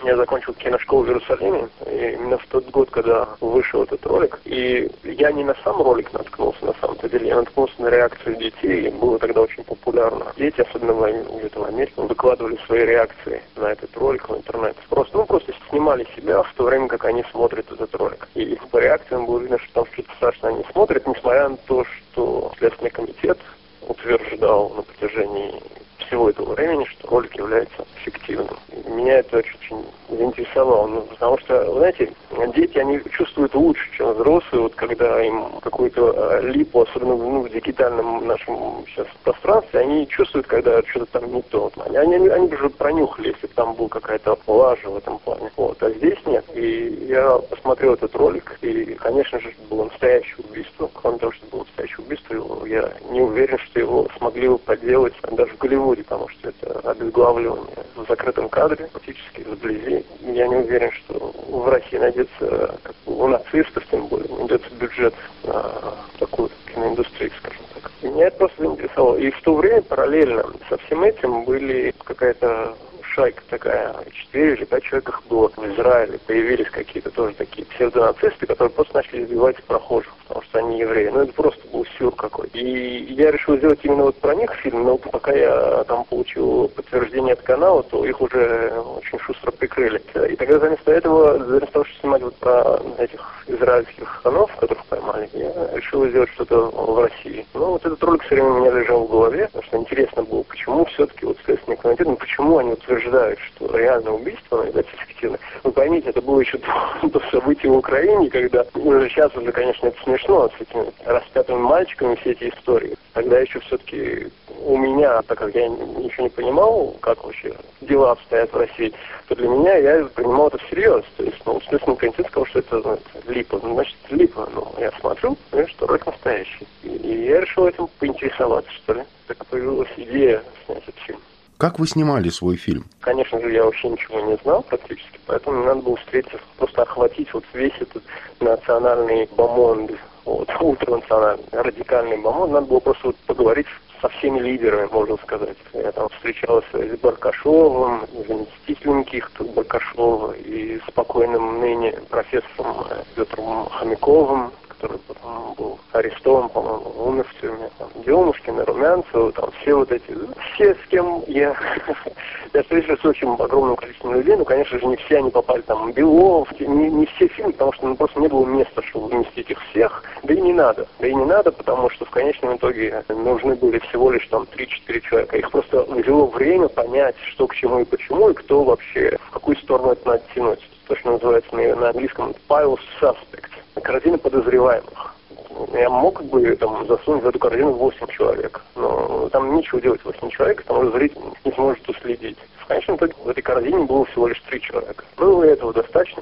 Я закончил киношколу в Иерусалиме, и именно в тот год, когда вышел этот ролик, и я не на сам ролик наткнулся, на самом-то деле, я наткнулся на реакцию детей, и было тогда очень популярно. Дети, особенно где-то в Америке, выкладывали свои реакции на этот ролик в интернет. Просто снимали себя в то время, как они смотрят этот ролик. И по реакциям было видно, что там что-то страшное они смотрят, несмотря на то, что Следственный комитет утверждал на протяжении всего этого времени, что ролик является фиктивным. И меня это очень заинтересовало, потому что, знаете, дети, они чувствуют лучше, чем взрослые, вот когда им какую-то липу, особенно в дигитальном нашем сейчас пространстве, они чувствуют, когда что-то там не то. Они уже пронюхали, если бы там была какая-то лажа в этом плане. Вот. А здесь нет. И я посмотрел этот ролик, и, конечно же, было настоящее убийство. Кроме того, что было настоящее убийство, я не уверен, что его смогли бы подделать даже в Голливуде, потому что это обезглавливание в закрытом кадре, фактически вблизи. Я не уверен, что в России найдется, у нацистов, тем более, найдется бюджет на такую киноиндустрию, скажем так. Меня это просто заинтересовало. И в то время параллельно со всем этим были какая-то шайка такая, 4 или 5 человек их было в Израиле, появились какие-то тоже такие псевдонацисты, которые просто начали избивать прохожих, потому что они евреи. Ну, это просто был сюр какой-то. И я решил сделать именно вот про них фильм, но пока я там получил подтверждение от канала, то их уже очень шустро прикрыли. И тогда вместо того, чтобы снимать вот про этих израильских пацанов, которых поймали, я решил сделать что-то в России. Но вот этот ролик все время у меня лежал в голове, потому что интересно было, почему все-таки вот Следственный комитет, почему они утверждают, что реальное убийство является фиктивным. Вы поймите, это было еще до событий в Украине, когда уже сейчас уже, конечно, это смешно с этими распятыми мальчиками, все эти истории. Тогда еще все-таки у меня, так как я ничего не понимал, как вообще дела обстоят в России, то для меня я принимал это всерьез. То есть, Следственный комитет сказал, что это липа. Значит, липа. Я смотрю, что ролик настоящий. И я решил этим поинтересоваться, что ли. Так появилась идея снять этот фильм. Как вы снимали свой фильм? Конечно же, я вообще ничего не знал практически, поэтому мне надо было встретиться, просто охватить вот весь этот национальный бомонд, вот, ультранациональный, радикальный бомонд. Надо было просто вот поговорить со всеми лидерами, можно сказать. Я там встречался с Баркашовым, заместителем каких-то Баркашова и спокойным ныне профессором Петром Хомяковым, который потом был арестован, по-моему, умер в тюрьме. Демушкин, Румянцев, там все вот эти, все, с кем я встретился с очень огромным количеством людей, но, конечно же, не все они попали там, Белов, не все фильмы, потому что просто не было места, чтобы вместить их всех, да и не надо, потому что в конечном итоге нужны были всего лишь там 3-4 человека. Их просто взяло время понять, что к чему и почему, и кто вообще, в какую сторону это надо тянуть. То, что называется на английском pile of suspects. Корзина подозреваемых. Я мог бы там засунуть в эту корзину 8 человек, но там нечего делать 8 человек, потому что зритель не сможет уследить. В конечном итоге в этой корзине было всего лишь 3 человека. Ну, этого достаточно.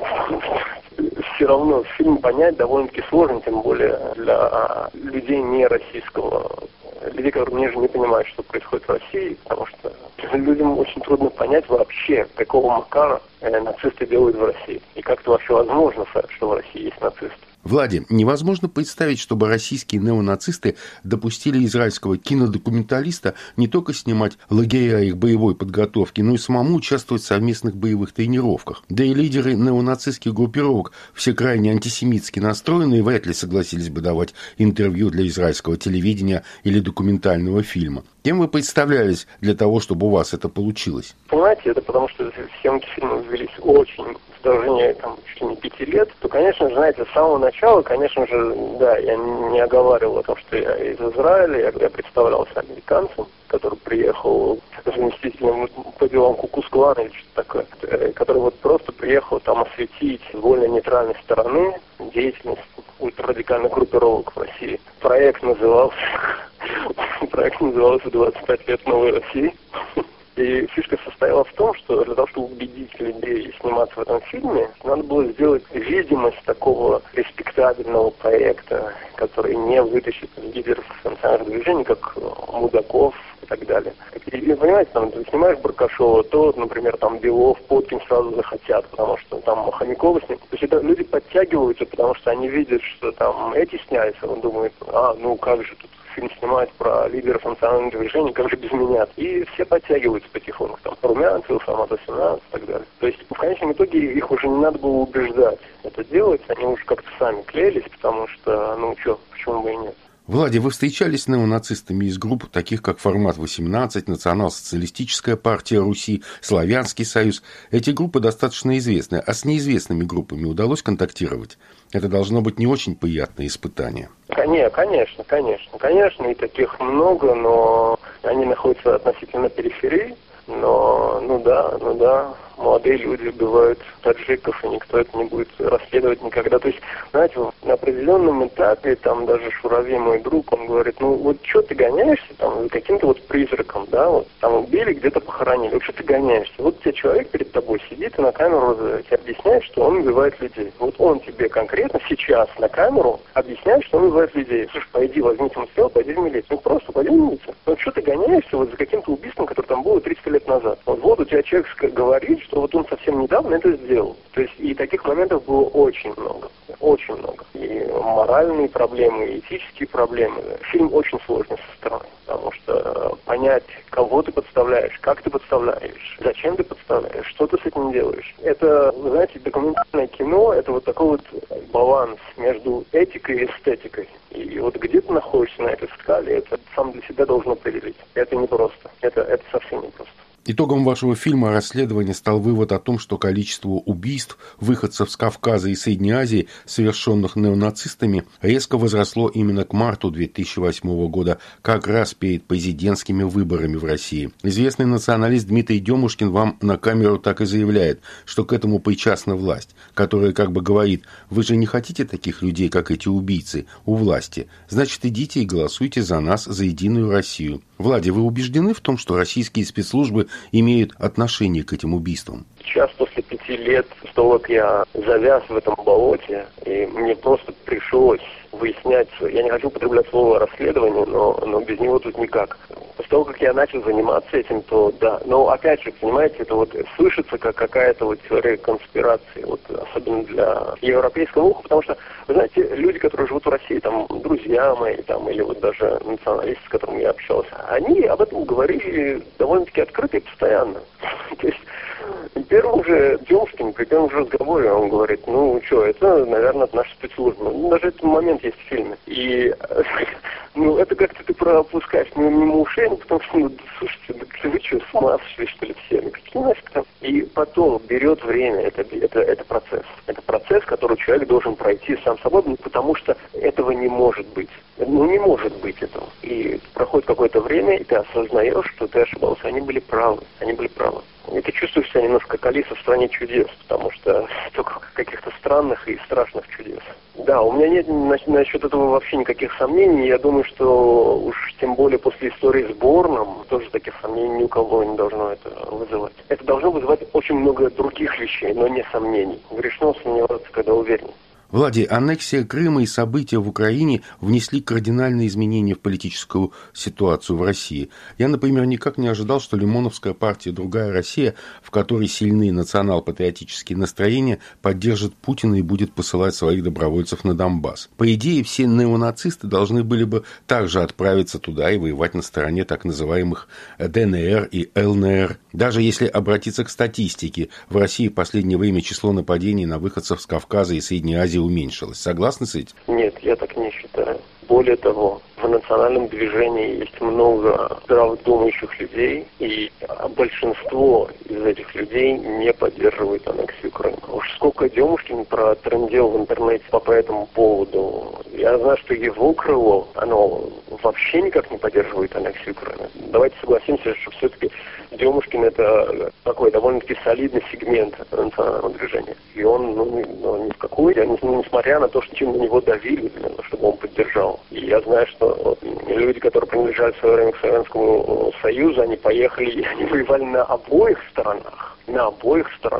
Все равно фильм понять довольно-таки сложно, тем более для людей не российского, людей, которые не понимают, что происходит в России, потому что людям очень трудно понять вообще, какого макара нацисты делают в России. И как это вообще возможно, что в России есть нацисты. Влади, невозможно представить, чтобы российские неонацисты допустили израильского кинодокументалиста не только снимать лагеря их боевой подготовки, но и самому участвовать в совместных боевых тренировках. Да и лидеры неонацистских группировок, все крайне антисемитски настроенные, вряд ли согласились бы давать интервью для израильского телевидения или документального фильма. Кем вы представлялись для того, чтобы у вас это получилось? Понимаете, это потому что съемки фильма велись очень в продолжении чуть ли не 5 лет, то, конечно же, знаете, с самого начала, конечно же, да, я не оговаривал о том, что я из Израиля, я представлялся американцем, который приехал заместителем по делам Ку-клукс-клана или что-то такое, который вот просто приехал там осветить с более нейтральной стороны деятельность ультрарадикальных группировок в России. Проект назывался «25 лет новой России». И фишка состояла в том, что для того, чтобы убедить людей сниматься в этом фильме, надо было сделать видимость такого респектабельного проекта, который не вытащит лидеров национальных движений, как Мудаков и так далее. И понимаете, там ты снимаешь Баркашова, то, например, там Белов, Поткин сразу захотят, потому что там Хомякова с ним. То есть это люди подтягиваются, потому что они видят, что там эти снялись, он думает, ну как же тут фильм снимают про лидеров национального движения, как же без меня. И все подтягиваются потихоньку. Там Румянцев, ФАМА-18 и так далее. То есть в конечном итоге их уже не надо было убеждать это делать. Они уже как-то сами клеились, потому что, почему бы и нет. Влади, вы встречались с неонацистами из групп, таких как «Формат-18», Национал-социалистическая партия Руси, Славянский союз. Эти группы достаточно известны, а с неизвестными группами удалось контактировать? Это должно быть не очень приятное испытание. Конечно, и таких много, но они находятся относительно периферии. Но, да, молодые люди убивают таджиков, и никто это не будет расследовать никогда. То есть, знаете, на определенном этапе, там даже Шурави, мой друг, он говорит, что ты гоняешься там за каким-то призраком, да, там убили, где-то похоронили, что ты гоняешься? Вот тебе человек перед тобой сидит и на камеру тебе объясняет, что он убивает людей. Вот он тебе конкретно сейчас на камеру объясняет, что он убивает людей. Слушай, пойди, возьми самострел, пойди в милицию. Просто пойди в милицию. Что ты гоняешься за каким-то убийством, которое там было 300 лет назад? Вот у тебя человек говорит, что он совсем недавно это сделал. То есть и таких моментов было очень много. Очень много. И моральные проблемы, и этические проблемы. Фильм очень сложный со стороны. Потому что понять, кого ты подставляешь, как ты подставляешь, зачем ты подставляешь, что ты с этим делаешь. Это, знаете, документальное кино, это такой баланс между этикой и эстетикой. И где ты находишься на этой скале, это сам для себя должен определить. Это непросто. Это совсем непросто. Итогом вашего фильма расследования стал вывод о том, что количество убийств выходцев с Кавказа и Средней Азии, совершенных неонацистами, резко возросло именно к марту 2008 года, как раз перед президентскими выборами в России. Известный националист Дмитрий Демушкин вам на камеру так и заявляет, что к этому причастна власть, которая как бы говорит: вы же не хотите таких людей, как эти убийцы, у власти, значит, идите и голосуйте за нас, за Единую Россию. Влади, вы убеждены в том, что российские спецслужбы имеют отношение к этим убийствам? Сейчас, после 5 лет, с того, как я завяз в этом болоте, и мне просто пришлось выяснять, я не хочу употреблять слово расследование, но без него тут никак. После того, как я начал заниматься этим, то да. Но опять же, понимаете, это слышится как какая-то теория конспирации, особенно для европейского уха, потому что, вы знаете, люди, которые живут в России, там, друзья мои, там, или даже националисты, с которыми я общался, они об этом говорили довольно-таки открыто и постоянно. То есть, первым же Демушкин, при первом же разговоре, он говорит, это, наверное, наша спецслужба. Даже этот момент есть в фильме. И, это как-то ты пропускаешь мимо ушей, потому что, слушайте, вы что, с ума сошли, что ли, все? Какие нафиг там? И потом берет время, это процесс. Это процесс, который человек должен пройти сам собой, потому что этого не может быть. Не может быть этого. И проходит какое-то время, и ты осознаешь, что ты ошибался. Они были правы. И ты чувствуешь себя немножко как Алиса в стране чудес, потому что только каких-то странных и страшных чудес. Да, у меня нет насчет этого вообще никаких сомнений. Я думаю, что уж тем более после истории с Борном тоже таких сомнений ни у кого не должно это вызывать. Это должно вызывать очень много других вещей, но не сомнений. Грешно сомневаться, когда уверен. Влади, аннексия Крыма и события в Украине внесли кардинальные изменения в политическую ситуацию в России. Я, например, никак не ожидал, что Лимоновская партия «Другая Россия», в которой сильны национал-патриотические настроения, поддержит Путина и будет посылать своих добровольцев на Донбасс. По идее, все неонацисты должны были бы также отправиться туда и воевать на стороне так называемых ДНР и ЛНР. Даже если обратиться к статистике, в России в последнее время число нападений на выходцев с Кавказа и Средней Азии уменьшилось. Согласны с этим? Нет, я так не считаю. Более того, в национальном движении есть много здравомыслящих людей, и большинство из этих людей не поддерживает аннексию Крыма. Уж сколько Демушкин протрындел в интернете по этому поводу. Я знаю, что его крыло, оно вообще никак не поддерживает аннексию Крыма. Давайте согласимся, что все-таки Демушкин — это такой довольно-таки солидный сегмент национального движения. И он, ни в какой, несмотря на то, что на него давили, чтобы он поддержал. И я знаю, что люди, которые принадлежали в свое время к Советскому Союзу, они поехали, и они воевали на обоих сторонах.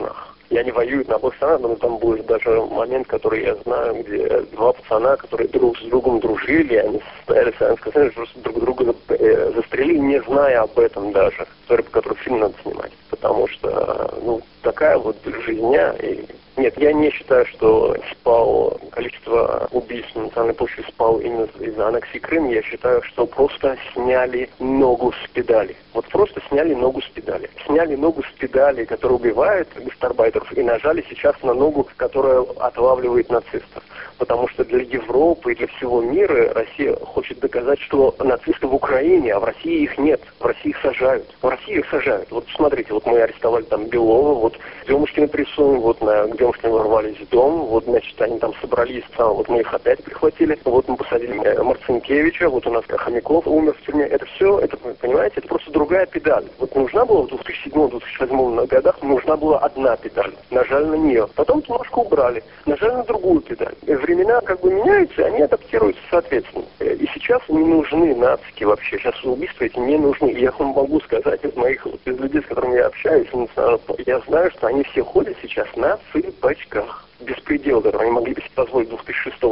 И они воюют на обоих сторонах, но там будет даже момент, который я знаю, где два пацана, которые друг с другом дружили, они стояли в Советском Союзе, просто друг друга застрелили, не зная об этом даже. История, по которой фильм надо снимать. Потому что, такая вот жизня. И... Нет, я не считаю, что спал количество убийств на национальной почве спал именно из-за аннексии Крыма. Я считаю, что просто сняли ногу с педали. Вот просто сняли ногу с педали. Сняли ногу с педали, которая убивает гастарбайтеров, и нажали сейчас на ногу, которая отлавливает нацистов. Потому что для Европы и для всего мира Россия хочет доказать, что нацисты в Украине, а в России их нет. В России их сажают. В России их сажают. Вот смотрите, вот мы арестовали там Белова, вот Демушкина прессуем, вот на Демушкина ворвались в дом, вот, значит, они там собрались, вот мы их опять прихватили, вот мы посадили Марцинкевича, вот у нас Хомяков умер в тюрьме. Это все, это, понимаете, это просто другая педаль. Вот нужна была в 2007-2008 годах, нужна была одна педаль. Нажали на нее. Потом немножко убрали. Нажали на другую педаль. Времена как бы меняются, они адаптируются соответственно. И сейчас не нужны нацики вообще. Сейчас убийства эти не нужны. И я вам могу сказать из моих из людей, с которыми я общаюсь, я знаю, что они все ходят сейчас на цыпочках. Беспредел, который они могли бы себе позволить в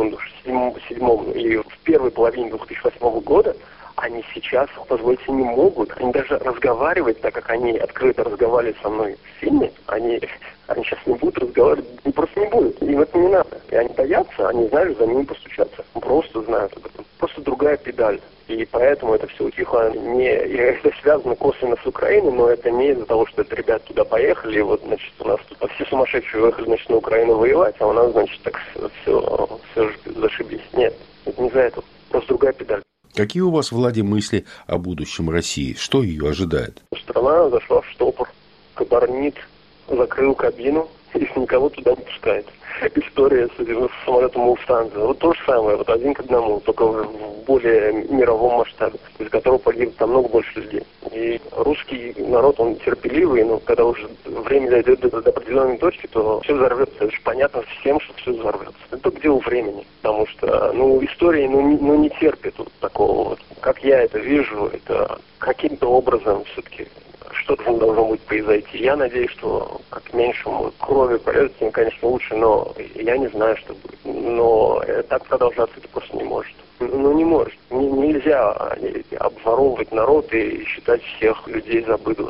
2006-2007 и в первой половине 2008 года, они сейчас позволить себе не могут. Они даже разговаривать, так как они открыто разговаривали со мной в фильме, они сейчас не будут разговаривать, просто не будут. Им это не надо. И они боятся, они знают, за ними постучаться. Просто знают об этом. Просто другая педаль. И поэтому это все утихло. Это связано косвенно с Украиной, но это не из-за того, что это ребята туда поехали, и вот, значит, у нас тут все сумасшедшие уехали, значит, на Украину воевать, а у нас, значит, так все зашибись. Нет, это не из-за этого. Просто другая педаль. Какие у вас, Владимир, мысли о будущем России? Что ее ожидает? Страна зашла в штопор. Кабарнит закрыл кабину и никого туда не пускает. История с самолетом Lufthansa. Вот то же самое, вот один к одному, только в более мировом масштабе, из которого погибнет намного больше людей. И русский народ, он терпеливый, но когда уже время дойдет до определенной точки, то все взорвется. Это же понятно всем, что все взорвется. Это только дело времени. Потому что, история, не терпит вот такого вот. Как я это вижу, это каким-то образом все-таки что-то должно будет произойти. Я надеюсь, что как меньше крови прольется, тем, конечно, лучше, но я не знаю, что будет. Но так продолжаться это просто не может. Не может. Нельзя обворовывать народ и считать всех людей за быдло.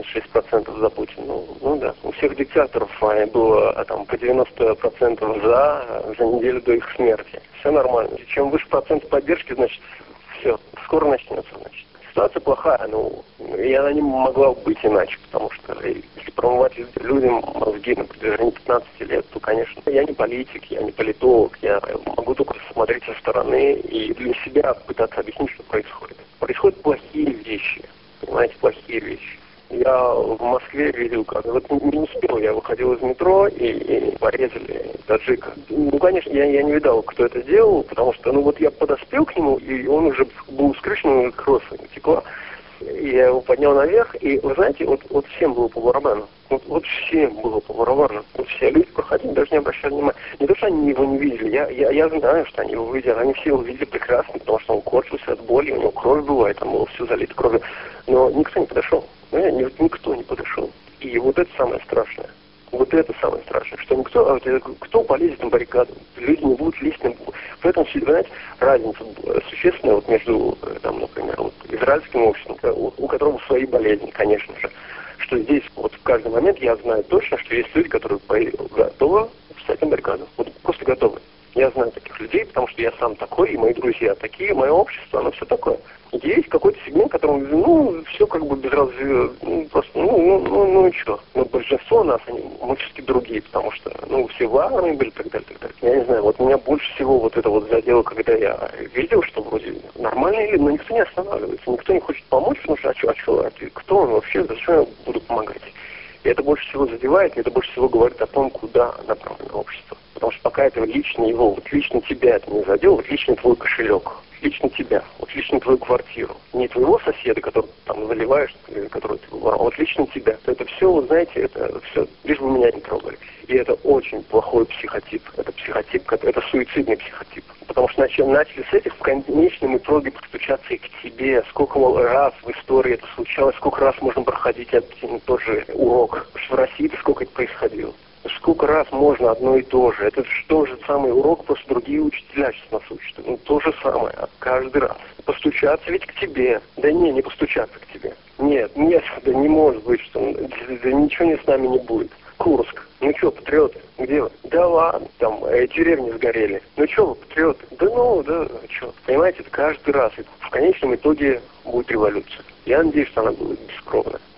86% за Путина. Да. У всех диктаторов было там по 90% за неделю до их смерти. Все нормально. Чем выше процент поддержки, значит, все. Скоро начнется, значит. Ситуация плохая, и она не могла быть иначе, потому что если промывать людям мозги на протяжении 15 лет, то, конечно, я не политик, я не политолог, я могу только смотреть со стороны и для себя пытаться объяснить, что происходит. Происходят плохие вещи, понимаете, плохие вещи. Я в Москве видел, как не успел, я выходил из метро и порезали таджика. Конечно, я не видал, кто это сделал, потому что, я подоспел к нему, и он уже был скрючен, кровь текла. И я его поднял наверх, и, вы знаете, вот всем было по барабану. Вот всем было по барабану. Вот все люди проходили, даже не обращали внимания. Не то, что они его не видели, я знаю, что они его видели. Они все его видели прекрасно, потому что он корчился от боли, у него кровь была, и там было все залито кровью. Но никто не подошел. Никто не подошел. И вот это самое страшное. Вот это самое страшное, что кто полезет на баррикаду, люди не будут лезть на... Поэтому, знаете, разница существенная между, например, израильским обществом, у которого свои болезни, конечно же, что здесь в каждый момент я знаю точно, что есть люди, которые готовы встать на баррикаду. Просто готовы. Я знаю таких людей, потому что я сам такой, и мои друзья такие, мое общество, оно все такое. И есть какой-то сегмент, которому, все как бы без просто, и что. Но большинство нас, мы все-таки другие, потому что, все в армии были, так далее, так далее. Я не знаю, меня больше всего это задело, когда я видел, что вроде нормальные люди, но никто не останавливается, никто не хочет помочь, потому что, кто он вообще, зачем я буду помогать? И это больше всего задевает, и это больше всего говорит о том, куда направлено общество. Потому что пока это лично его, лично тебя это не задело, лично твой кошелек, лично тебя, лично твою квартиру. Не твоего соседа, который там заливаешь, который ты воровал, а лично тебя. Это все, знаете, это все, лишь бы меня не трогали. И это очень плохой психотип. Это психотип, это суицидный психотип. Потому что начали с этих в конечном итоге подключаться и к тебе. Сколько раз в истории это случалось, сколько раз можно проходить один и тот же урок. Потому что в России-то сколько это происходило. сколько раз можно одно и то же? Это же тот же самый урок, просто другие учителя сейчас нас учат. Ну, то же самое, каждый раз. Постучаться ведь к тебе. Да не постучаться к тебе. Нет, да не может быть, что да ничего с нами не будет. Курск. Ну что, патриоты, где вы? Да ладно, там деревни сгорели. Ну что вы, патриоты? Да что? Понимаете, это каждый раз. В конечном итоге будет революция. Я надеюсь, что она будет бескровная.